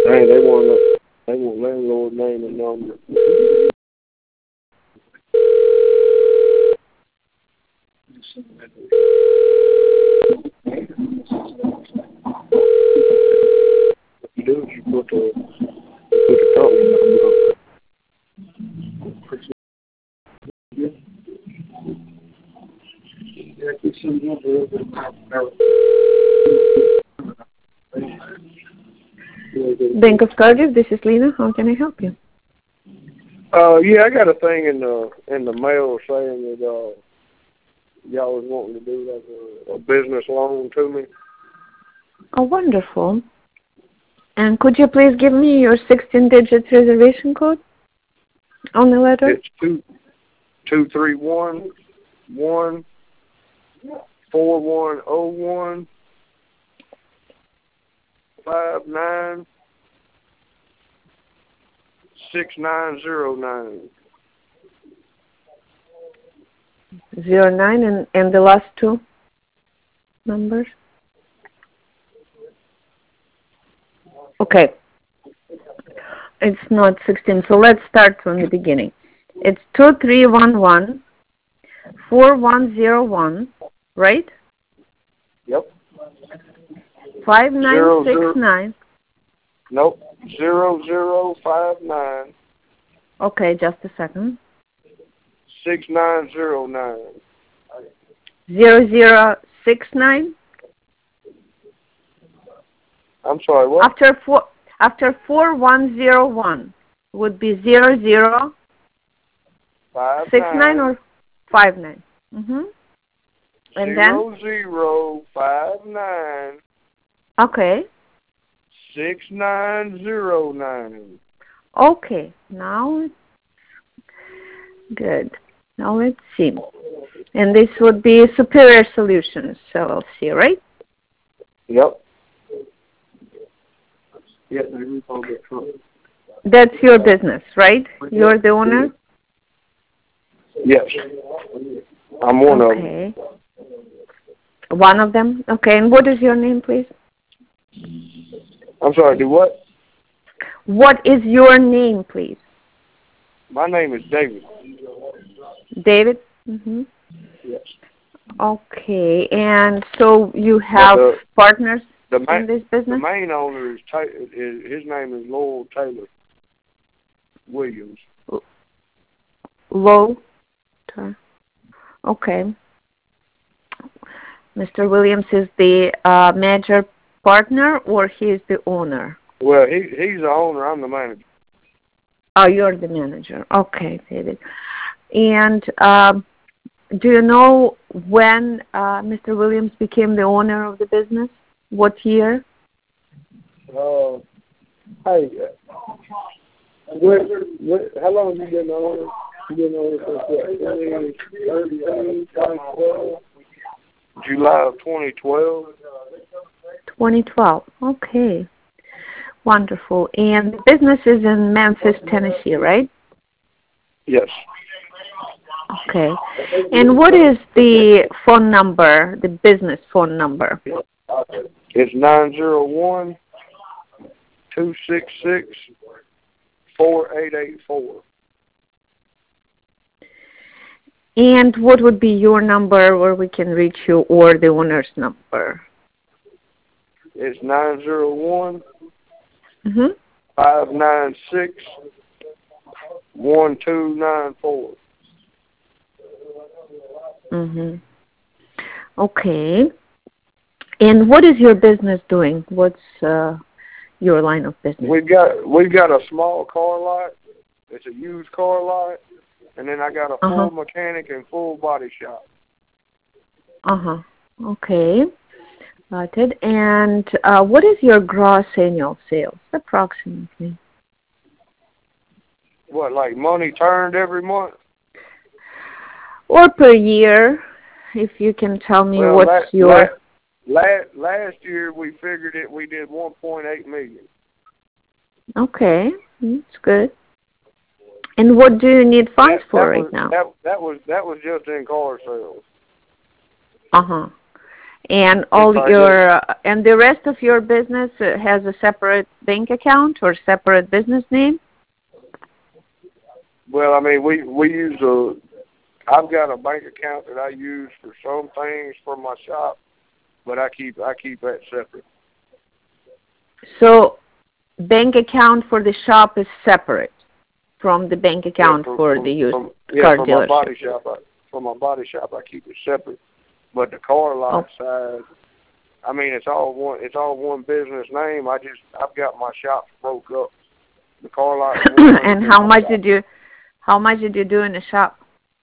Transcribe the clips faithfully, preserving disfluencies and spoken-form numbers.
Hey, they want they want landlord name and number. You do is you put the you put the company number up. Yeah, get some number over the Bank of Cardiff, this is Lena. How can I help you? Uh, yeah, I got a thing in the in the mail saying that uh, y'all was wanting to do like a, a business loan to me. Oh, wonderful. And could you please give me your sixteen-digit reservation code on the letter? It's two two three one one four one zero one five nine six nine zero nine. Zero nine and, and the last two numbers? Okay. It's not sixteen, so let's start from the beginning. It's two three one one four one zero one, right? Yep. five nine six nine. Nope. Zero zero five nine. Okay, just a second. Six nine zero nine. Zero zero six nine. I'm sorry. What? After four, after four one zero one would be zero zero Five six nine, nine or five nine. Mhm. And zero then zero five nine okay. six nine zero nine. Okay. Now it's good. Now let's see. And this would be Superior Solutions, L L C, right? Yep. Yeah, they recalled it. That's your business, right? You're the owner? Yes. I'm one okay. of them. One of them? Okay. And what is your name, please? I'm sorry, do what? What is your name, please? My name is David. David? Mm-hmm. Yes. Okay. And so you have the, partners the ma- in this business? The main owner is, Ta- is his name is Lowell Taylor Williams. Low? Okay. Mister Williams is the uh, major partner, or he is the owner? Well, he he's the owner. I'm the manager. Oh, you're the manager. Okay, David. And um, do you know when uh, Mister Williams became the owner of the business? What year? Uh, hey, what, what, how long have you been the owner? You been the owner since what, July of twenty twelve. twenty twelve. Okay. Wonderful. And the business is in Memphis, Tennessee, right? Yes. Okay. And what is the phone number, the business phone number? It's nine zero one, two six six, four eight eight four. And what would be your number where we can reach you, or the owner's number? It's nine zero one, Mm-hmm. five nine six, one two nine four. Mm-hmm. Okay. And what is your business doing? What's uh, your line of business? We've got we've got a small car lot. It's a used car lot, and then I got a full Uh-huh. mechanic and full body shop. Uh-huh. Okay. Got it. And uh, what is your gross annual sales, approximately? What, like money turned every month? Or per year, if you can tell me well, what's la- your... La- la- last year we figured it, we did one point eight million. Okay, that's good. And what do you need funds that, for that right was, now? That, that was that was just in car sales. Uh-huh. And all your uh, and the rest of your business uh, has a separate bank account or separate business name? Well, I mean, we we use a. I've got a bank account that I use for some things for my shop, but I keep I keep that separate. So, bank account for the shop is separate from the bank account yeah, for, for from, the used from, yeah, car for dealership. My body shop, I, for my body shop, I keep it separate. But the car lot oh. side, I mean, it's all one. It's all one business name. I just I've got my shops broke up. The car lot. And how much shop. did you? How much did you do in the shop?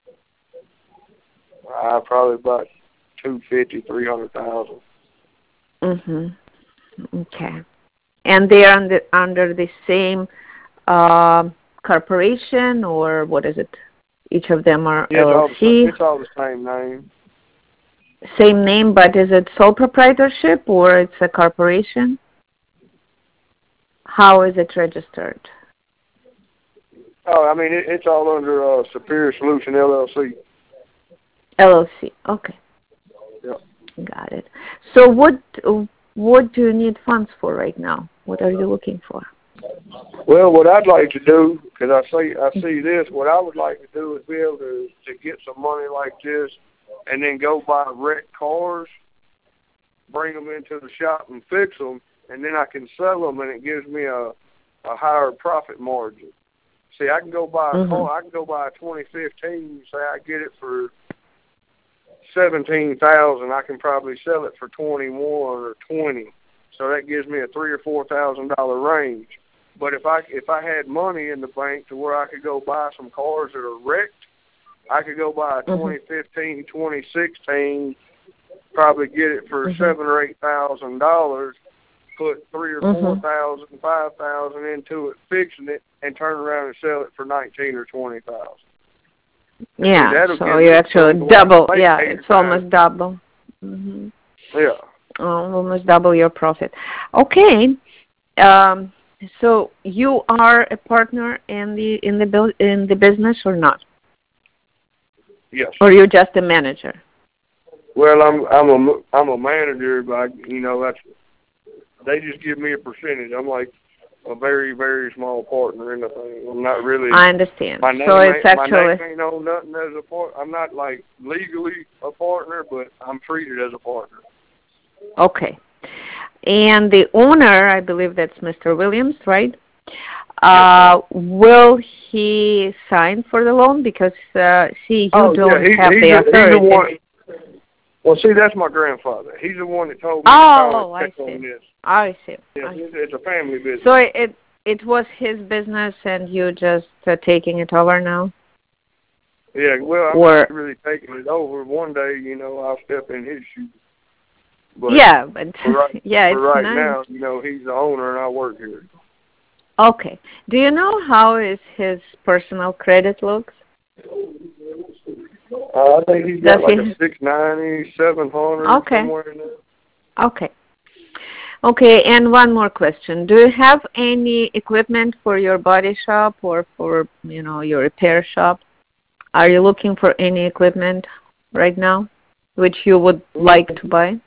Uh, probably about two fifty, three hundred thousand. Mhm. Okay. And they are under under the same uh, corporation, or what is it? Each of them are yeah, L L C. It's all the same name. Same name, but is it sole proprietorship or it's a corporation? How is it registered? Oh, I mean, it, it's all under uh, Superior Solution L L C. L L C. Okay. Yep. Got it. So what what do you need funds for right now? What are you looking for? Well, what I'd like to do, because I see I see this, what I would like to do is be able to to get some money like this, and then go buy wrecked cars, bring them into the shop and fix them, and then I can sell them, and it gives me a a higher profit margin. See, I can go buy a mm-hmm. car. I can go buy a twenty fifteen. Say I get it for seventeen thousand. I can probably sell it for twenty one or twenty. So that gives me a three or four thousand dollar range. But if I if I had money in the bank to where I could go buy some cars that are wrecked, I could go buy a mm-hmm. twenty fifteen, twenty sixteen, probably get it for mm-hmm. seven or eight thousand dollars. Put three or mm-hmm. four thousand, five thousand into it, fixing it, and turn around and sell it for nineteen or twenty thousand. Yeah, see, so you actually double. Yeah, it's almost double. Mm-hmm. Yeah, oh, almost double your profit. Okay, um, so you are a partner in the in the in the business or not? Yes. Or you're just a manager? Well, I'm I'm a I'm a manager, but you know that's. They just give me a percentage. I'm like a very, very small partner in the thing. I'm not really. I understand. My name so it's ain't, actually. My name ain't on nothing as a partner. I'm not like legally a partner, but I'm treated as a partner. Okay. And the owner, I believe that's Mister Williams, right? Uh, yes, will he sign for the loan? Because uh, see, you oh, don't yeah, he, have he's the a, authority. He's the one, well, see, that's my grandfather. He's the one that told me oh, to check I see. on this. I see. Yeah, I see. It's, it's a family business. So it it was his business, and you just uh, taking it over now? Yeah, well, I'm or, not really taking it over. One day, you know, I'll step in his shoes. But yeah, but right, yeah, for it's right nice. now, you know, he's the owner, and I work here. Okay. Do you know how is his personal credit looks? Uh, I think he's got Does like he? a six ninety, seven hundred, okay. somewhere in there. Okay. Okay, and one more question. Do you have any equipment for your body shop or for, you know, your repair shop? Are you looking for any equipment right now which you would like to buy?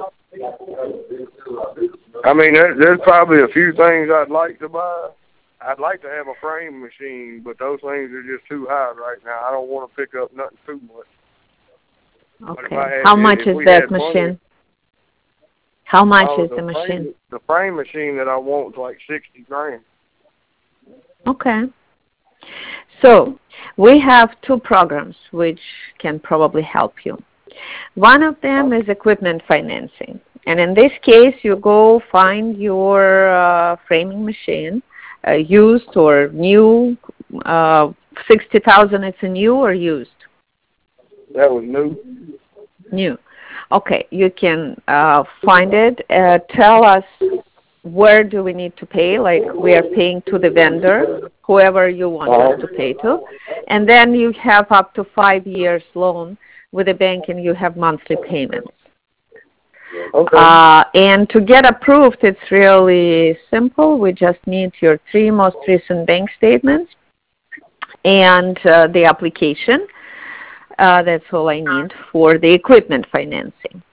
I mean, there, there's probably a few things I'd like to buy. I'd like to have a frame machine, but those things are just too high right now. I don't want to pick up nothing too much. Okay. Had, How much is that machine? Money, How much oh, is the, the machine? Frame, the frame machine that I want is like sixty grand. Okay. So we have two programs which can probably help you. One of them is equipment financing. And in this case, you go find your uh, framing machine, uh, used or new. Uh, sixty thousand. It's a new or used? That was new. New. Okay, you can uh, find it. Uh, tell us where do we need to pay, like we are paying to the vendor, whoever you want uh-huh. us to pay to. And then you have up to five years loan with the bank and you have monthly payments. Okay. Uh, and to get approved, it's really simple. We just need your three most recent bank statements and uh, the application. Uh, that's all I need for the equipment financing.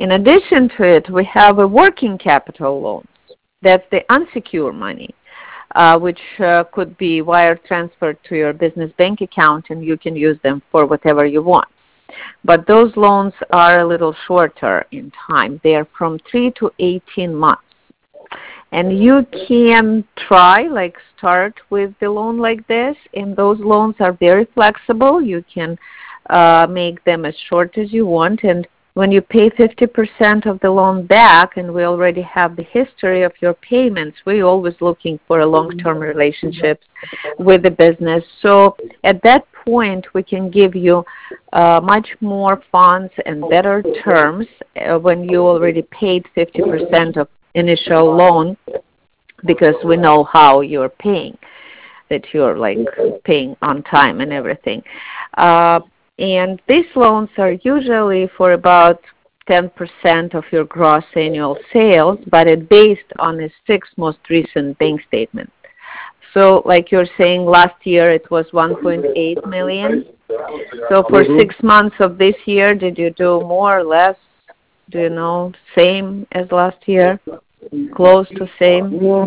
In addition to it, we have a working capital loans. That's the unsecured money, uh, which uh, could be wire transferred to your business bank account, and you can use them for whatever you want. But those loans are a little shorter in time. They are from three to eighteen months. And you can try, like start with the loan like this, and those loans are very flexible. You can uh, make them as short as you want, and when you pay fifty percent of the loan back, and we already have the history of your payments, we're always looking for a long-term relationship with the business. So at that point, we can give you uh, much more funds and better terms uh, when you already paid fifty percent of initial loan, because we know how you're paying, that you're like paying on time and everything. Uh, and these loans are usually for about ten percent of your gross annual sales, but it's based on the six most recent bank statements. So like you're saying, last year it was one point eight million. So for mm-hmm. six months of this year, did you do more or less? Do you know, same as last year? Close to same? Yeah.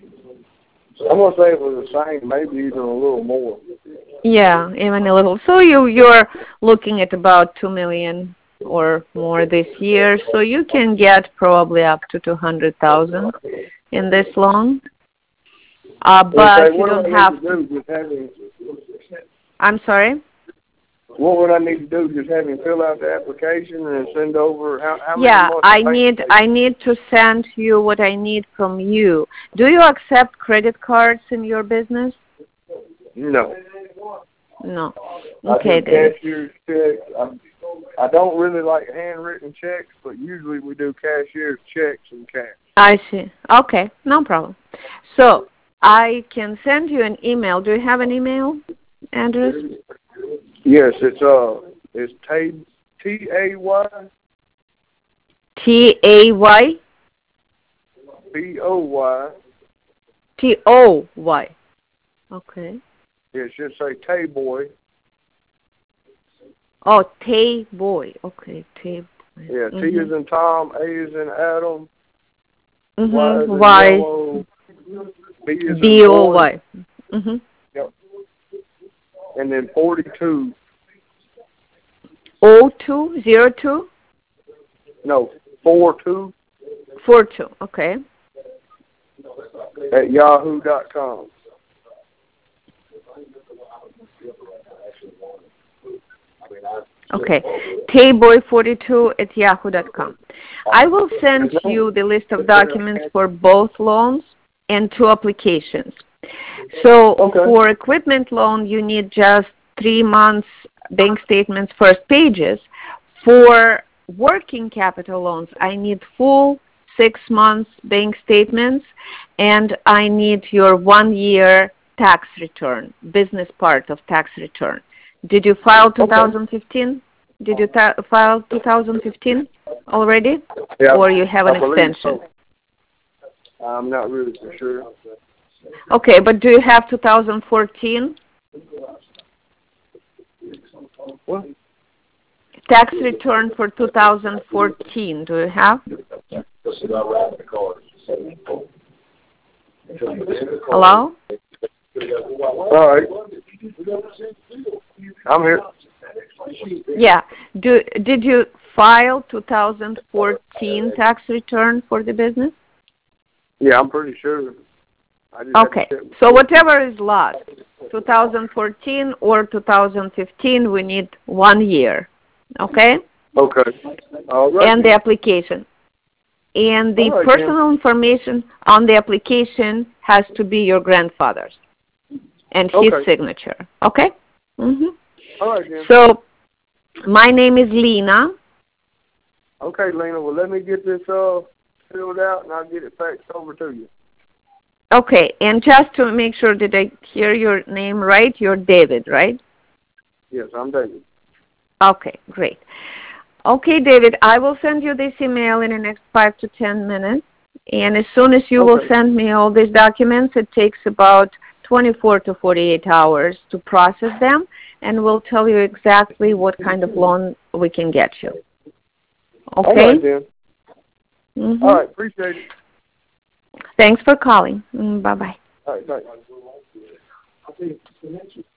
I'm going to say it was the same, maybe even a little more. Yeah, even a little. So you, you're looking at about two million or more this year. So you can get probably up to two hundred thousand in this loan. Uh, but okay, you don't have to. Do, having... I'm sorry? What would I need to do? Just have him fill out the application and send over how, how yeah, many I need I need to send you what I need from you. Do you accept credit cards in your business? No. No. Okay, I do cashier's checks. I, I don't really like handwritten checks, but usually we do cashier's checks and cash. I see. Okay, no problem. So I can send you an email. Do you have an email address? Yes, it's uh, it's T T A Y. T A Y. B O Y. T O Y. Okay. Yeah, it should say Tay Boy. Oh, Tay Boy. Okay, Tay Boy. Yeah, mm-hmm. T is in Tom, A is in Adam. Mm-hmm. Y is in Y. yellow, B is in B O Y. Mm-hmm. Yep. And then forty-two. O two zero two. No, four two. Four two. Okay. At yahoo dot com. Okay, tayboy forty-two at yahoo dot com. I will send you the list of documents for both loans and two applications. So okay. For equipment loan, you need just three months bank statements, first pages. For working capital loans, I need full six months bank statements, and I need your one-year tax return, business part of tax return. Did you file two thousand fifteen? Okay. Did you ta- file two thousand fifteen already? Yeah, or you have an I extension? So. I'm not really for sure. Okay, but do you have two thousand fourteen? What? Tax return for two thousand fourteen, do you have? Hello? All right. I'm here. Yeah. Do, did you file two thousand fourteen tax return for the business? Yeah, I'm pretty sure. I just okay. So whatever is lost, two thousand fourteen or two thousand fifteen, we need one year. Okay? Okay. All right. And the application. And the right, personal Jim. information on the application has to be your grandfather's and his okay. signature. Okay? Mm-hmm. All right, Jim. So my name is Lena. Okay, Lena. Well, let me get this uh, filled out, and I'll get it faxed over to you. Okay. And just to make sure that I hear your name right, you're David, right? Yes, I'm David. Okay, great. Okay, David, I will send you this email in the next five to ten minutes. And as soon as you okay. will send me all these documents, it takes about twenty-four to forty-eight hours to process them, and we'll tell you exactly what kind of loan we can get you. Okay? All right, then. Mm-hmm. All right, appreciate it. Thanks for calling. Mm, bye-bye. All right, thanks.